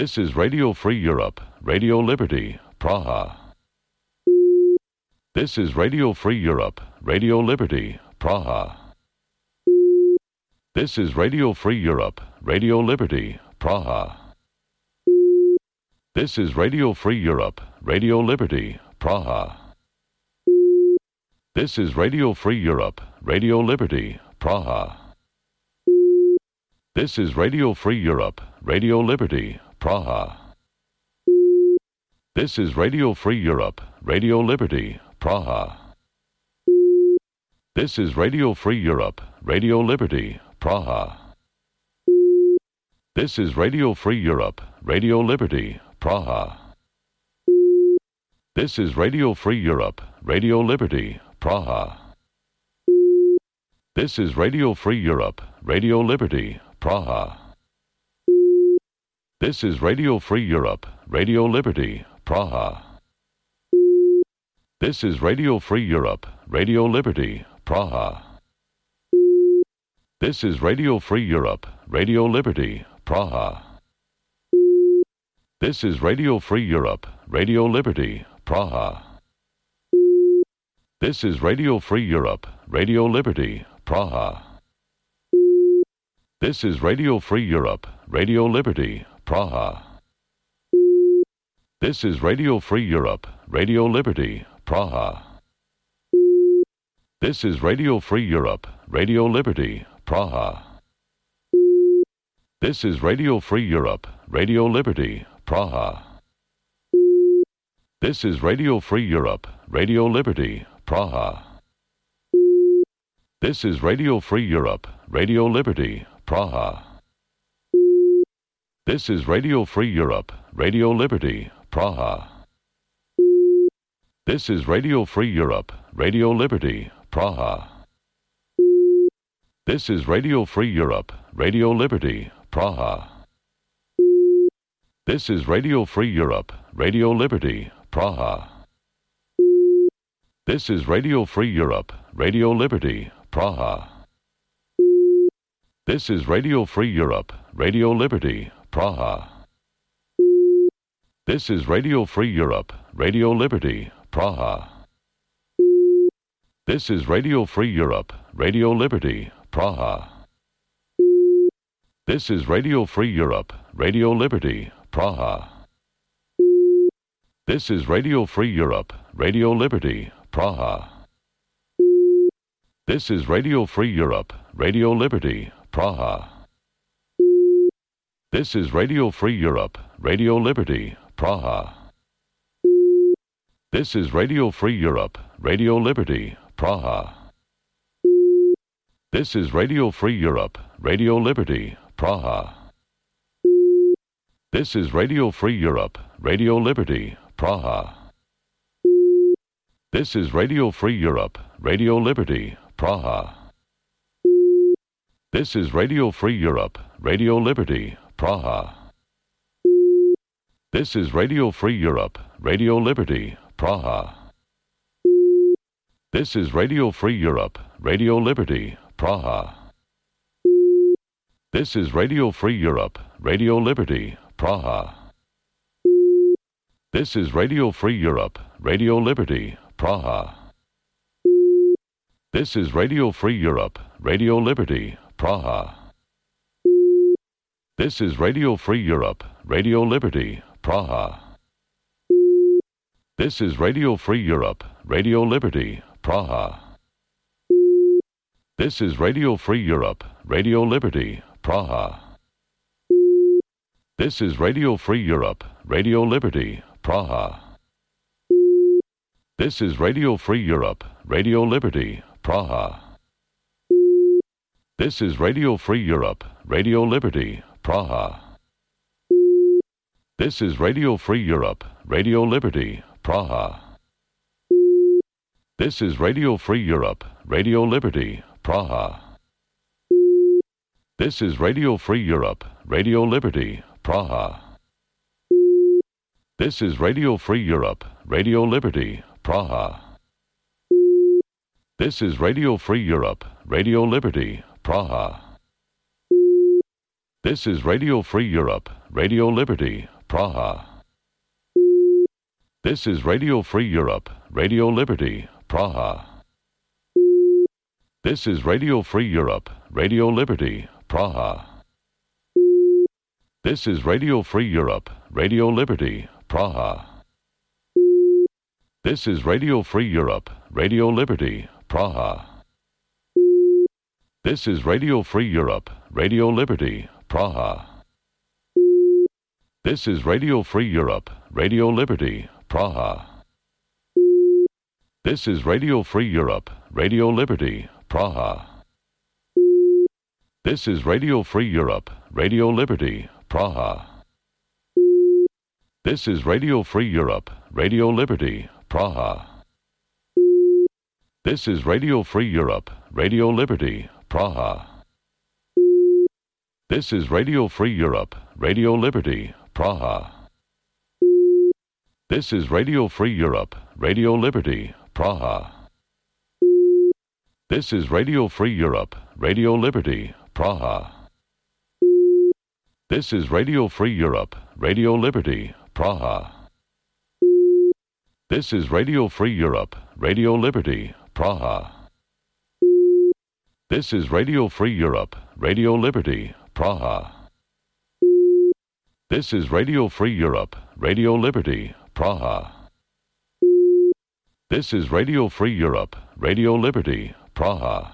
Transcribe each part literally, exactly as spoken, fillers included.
This is Radio Free Europe, Radio Liberty, Praha. This is Radio Free Europe, Radio Liberty, Praha. This is Radio Free Europe, Radio Liberty, Praha. This is Radio Free Europe, Radio Liberty, Praha. This is Radio Free Europe, Radio Liberty, Praha. This is Radio Free Europe, Radio Liberty, Praha. This is Radio Free Europe, Radio Liberty, Praha. This is Radio Free Europe, Radio Liberty, Praha. This is Radio Free Europe, Radio Liberty, Praha. This is Radio Free Europe, Radio Liberty, Praha. This is Radio Free Europe, Radio Liberty, Praha. This is Radio Free Europe, Radio Liberty, Praha. This is Radio Free Europe, Radio Liberty, Praha. This is Radio Free Europe, Radio Liberty, Praha. This is Radio Free Europe, Radio Liberty, Praha. This is Radio Free Europe, Radio Liberty, Praha. This is Radio Free Europe, Radio Liberty, Praha. This is Radio Free Europe, Radio Liberty, Praha. This is Radio Free Europe, Radio Liberty, Praha. This is Radio Free Europe, Radio Liberty, Praha. This is Radio Free Europe, Radio Liberty, Praha. This is Radio Free Europe, Radio Liberty, Praha. This is Radio Free Europe, Radio Liberty, Praha. This is Radio Free Europe, Radio Liberty, Praha. This is Radio Free Europe, Radio Liberty, Praha. This is Radio Free Europe, Radio Liberty, Praha. This is Radio Free Europe, Radio Liberty, Praha. This is Radio Free Europe, Radio Liberty, Praha. This is Radio Free Europe, Radio Liberty, Praha. This is Radio Free Europe, Radio Liberty, Praha. This is Radio Free Europe, Radio Liberty, Praha. This is Radio Free Europe, Radio Liberty, Praha. This is Radio Free Europe, Radio Liberty, Praha. This is Radio Free Europe, Radio Liberty, Praha. This is Radio Free Europe, Radio Liberty, Praha. This is Radio Free Europe, Radio Liberty, Praha. This is Radio Free Europe, Radio Liberty, Praha. This is Radio Free Europe, Radio Liberty, Praha. This is Radio Free Europe, Radio Liberty, Praha. This is Radio Free Europe, Radio Liberty, Praha. This is Radio Free Europe, Radio Liberty, Praha. This is Radio Free Europe, Radio Liberty, Praha. This is Radio Free Europe, Radio Liberty, Praha. This is Radio Free Europe, Radio Liberty, Praha. This is Radio Free Europe, Radio Liberty, Praha. This is Radio Free Europe, Radio Liberty, Praha. This is Radio Free Europe, Radio Liberty, Praha. This is Radio Free Europe, Radio Liberty, Praha. This is Radio Free Europe, Radio Liberty, Praha. This is Radio Free Europe, Radio Liberty, Praha. This is Radio Free Europe, Radio Liberty, Praha. This is Radio Free Europe, Radio Liberty, Praha. This is Radio Free Europe, Radio Liberty, Praha. This is Radio Free Europe, Radio Liberty, Praha. This is Radio Free Europe, Radio Liberty, Praha. This is Radio Free Europe, Radio Liberty, Praha. This is Radio Free Europe, Radio Liberty, Praha. This is Radio Free Europe, Radio Liberty, Praha. This is Radio Free Europe, Radio Liberty, Praha. This is Radio Free Europe, Radio Liberty, Praha. This is Radio Free Europe, Radio Liberty, Praha. This is Radio Free Europe, Radio Liberty, Praha. This is Radio Free Europe, Radio Liberty, Praha. This is Radio Free Europe, Radio Liberty, Praha. This is Radio Free Europe, Radio Liberty, Praha. This is Radio Free Europe, Radio Liberty, Praha. This is Radio Free Europe, Radio Liberty, Praha. This is Radio Free Europe, Radio Liberty, Praha. This is Radio Free Europe, Radio Liberty, Praha. This is Radio Free Europe, Radio Liberty, Praha. This is Radio Free Europe, Radio Liberty, Praha. This is Radio Free Europe, Radio Liberty, Praha. This is Radio Free Europe, Radio Liberty, Praha. This is Radio Free Europe, Radio Liberty, Praha.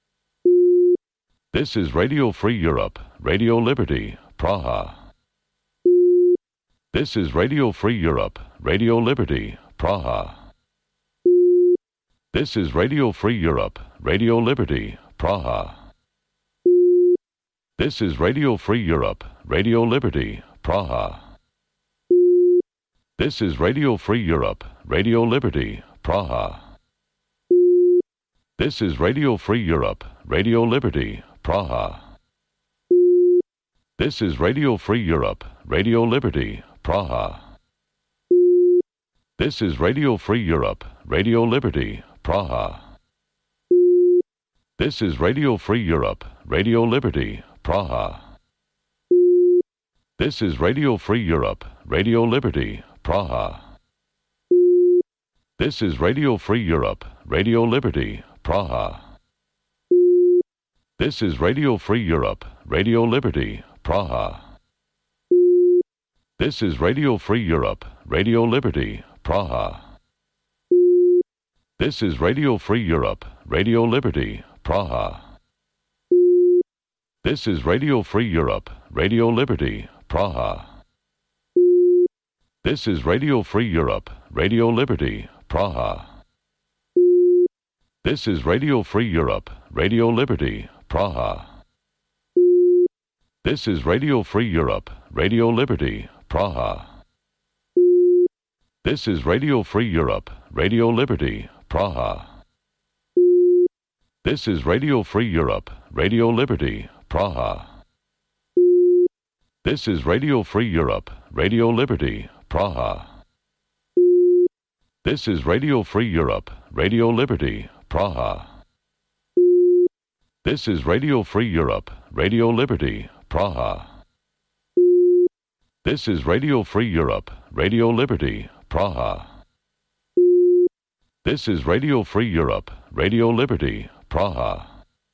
This is Radio Free Europe, Radio Liberty, Praha. This is Radio Free Europe, Radio Liberty, Praha. This is Radio Free Europe, Radio Liberty, Praha. This is Radio Free Europe, Radio Liberty, Praha. This is Radio Free Europe, Radio Liberty, Praha. This is Radio Free Europe, Radio Liberty, Praha. This is Radio Free Europe, Radio Liberty, Praha. This is Radio Free Europe, Radio Liberty, Praha. This is Radio Free Europe, Radio Liberty, Praha. This is Radio Free Europe, Radio Liberty, Praha. This is Radio Free Europe, Radio Liberty, Praha. This is Radio Free Europe, Radio Liberty, Praha. This is Radio Free Europe, Radio Liberty, Praha. This is Radio Free Europe, Radio Liberty, Praha. This is Radio Free Europe, Radio Liberty, Praha. This is Radio Free Europe, Radio Liberty, Praha. This is Radio Free Europe, Radio Liberty, Praha. This is Radio Free Europe, Radio Liberty, Praha. This is Radio Free Europe, Radio Liberty, Praha. This is Radio Free Europe, Radio Liberty, Praha. This is Radio Free Europe, Radio Liberty, Praha. This is Radio Free Europe, Radio Liberty, Praha. This is Radio Free Europe, Radio Liberty, Praha. This is Radio Free Europe, Radio Liberty, Praha. This is Radio Free Europe, Radio Liberty, Praha.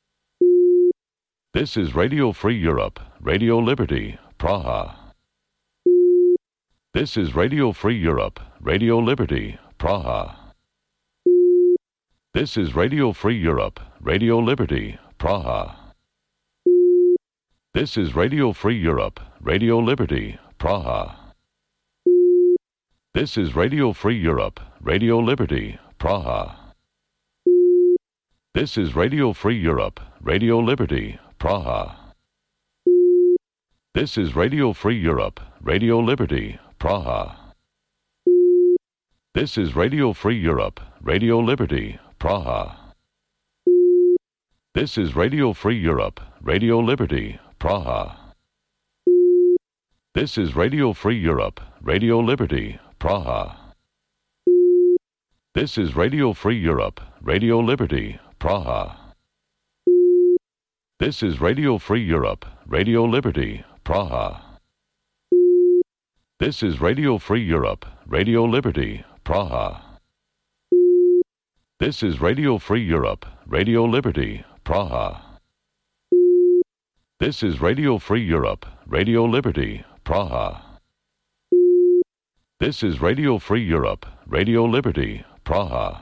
This is Radio Free Europe, Radio Liberty, Praha. This is Radio Free Europe, Radio Liberty, Praha. This is Radio Free Europe, Radio Liberty, Praha. This is Radio Free Europe, Radio Liberty, Praha. This is Radio Free Europe, Radio Liberty, Praha. This is Radio Free Europe, Radio Liberty, Praha. This is Radio Free Europe, Radio Liberty, Praha. This is Radio Free Europe, Radio Liberty, Praha. This is Radio Free Europe, Radio Liberty, Praha. This is Radio Free Europe, Radio Liberty, Praha. This is Radio Free Europe, Radio Liberty, Praha. This is Radio Free Europe, Radio Liberty, Praha. This is Radio Free Europe, Radio Liberty, Praha. This is Radio Free Europe, Radio Liberty, Praha. This is Radio Free Europe, Radio Liberty, Praha. This is Radio Free Europe, Radio Liberty, Praha.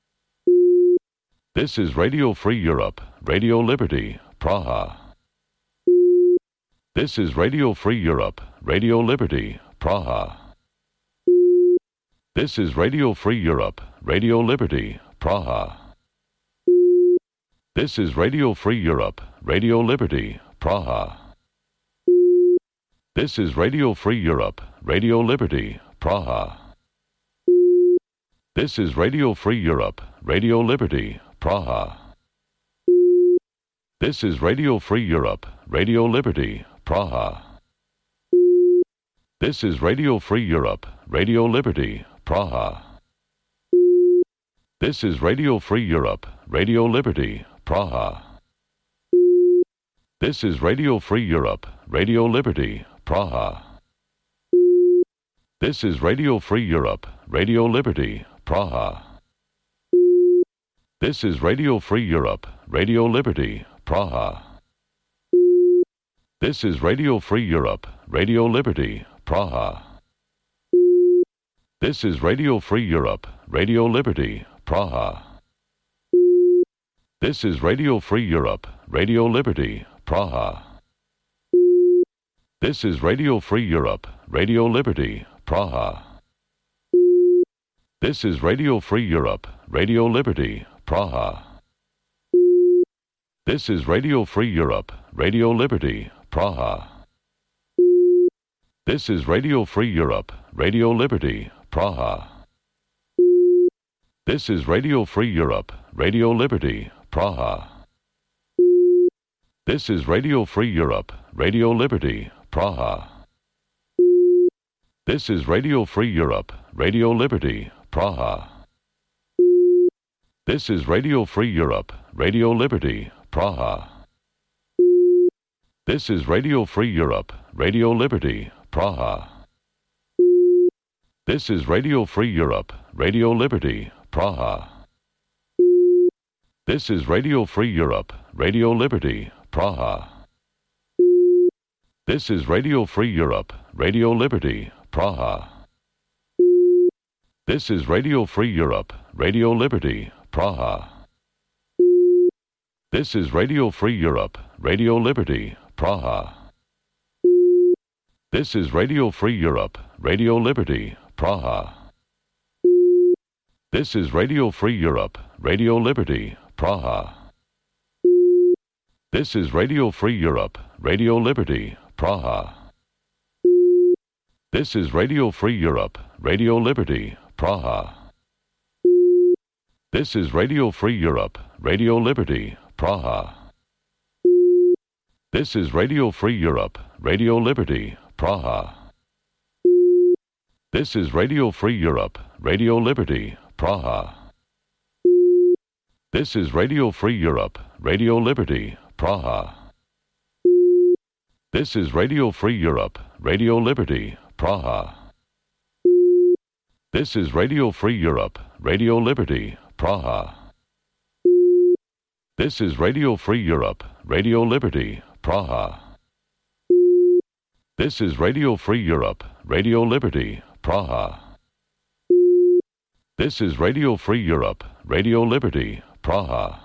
This is Radio Free Europe, Radio Liberty, Praha. This is Radio Free Europe, Radio Liberty, Praha. This is Radio Free Europe, Radio Liberty, Praha. This is Radio Free Europe, Radio Liberty, Praha. This is Radio Free Europe, Radio Liberty, Praha. This is Radio Free Europe, Radio Liberty, Praha. This is Radio Free Europe, Radio Liberty, Praha. This is Radio Free Europe, Radio Liberty, Praha. This is Radio Free Europe, Radio Liberty, Praha. This is Radio Free Europe, Radio Liberty, Praha. This is Radio Free Europe, Radio Liberty, Praha. This is Radio Free Europe, Radio Liberty, Praha. This is Radio Free Europe, Radio Liberty, Praha. This is Radio Free Europe, Radio Liberty, Praha. This is Radio Free Europe, Radio Liberty, Praha. This is Radio Free Europe, Radio Liberty, Praha. This is Radio Free Europe, Radio Liberty, Praha. This is Radio Free Europe, Radio Liberty, Praha. This is Radio Free Europe, Radio Liberty, Praha. This is Radio Free Europe, Radio Liberty, Praha. This is Radio Free Europe, Radio Liberty, Praha. This is Radio Free Europe, Radio Liberty, Praha. This is Radio Free Europe, Radio Liberty, Praha. This is Radio Free Europe, Radio Liberty, Praha. This is Radio Free Europe, Radio Liberty, Praha. This is Radio Free Europe, Radio Liberty, Praha. This is Radio Free Europe, Radio Liberty, Praha. This is Radio Free Europe, Radio Liberty, Praha. This is Radio Free Europe, Radio Liberty, Praha. This is Radio Free Europe, Radio Liberty, Praha. This is Radio Free Europe, Radio Liberty, Praha. This is Radio Free Europe, Radio Liberty, Praha. This is Radio Free Europe, Radio Liberty, Praha. This is Radio Free Europe, Radio Liberty, Praha. This is Radio Free Europe, Radio Liberty, Praha. This is Radio Free Europe, Radio Liberty, Praha. This is Radio Free Europe, Radio Liberty, Praha. This is Radio Free Europe, Radio Liberty, Praha. This is Radio Free Europe, Radio Liberty, Praha. This is Radio Free Europe, Radio Liberty, Praha. This is Radio Free Europe, Radio Liberty, Praha. This is Radio Free Europe, Radio Liberty, Praha.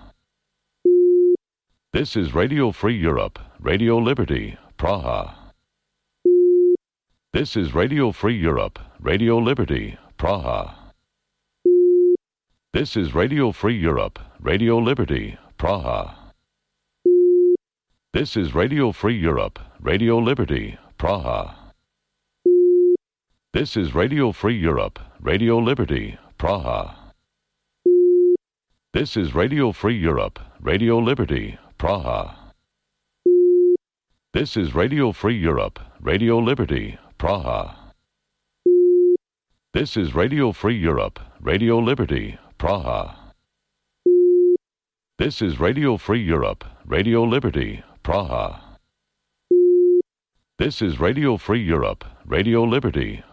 This is Radio Free Europe, Radio Liberty, Praha. This is Radio Free Europe, Radio Liberty, Praha. This is Radio Free Europe, Radio Liberty, Praha. This is Radio Free Europe, Radio Liberty, Praha. This is Radio Free Europe, Radio Liberty, Praha. This is Radio Free Europe, Radio Liberty, Praha. This is Radio Free Europe, Radio Liberty, Praha. This is Radio Free Europe, Radio Liberty, Praha. This is Radio Free Europe, Radio Liberty, Praha. This is Radio Free Europe, Radio Liberty,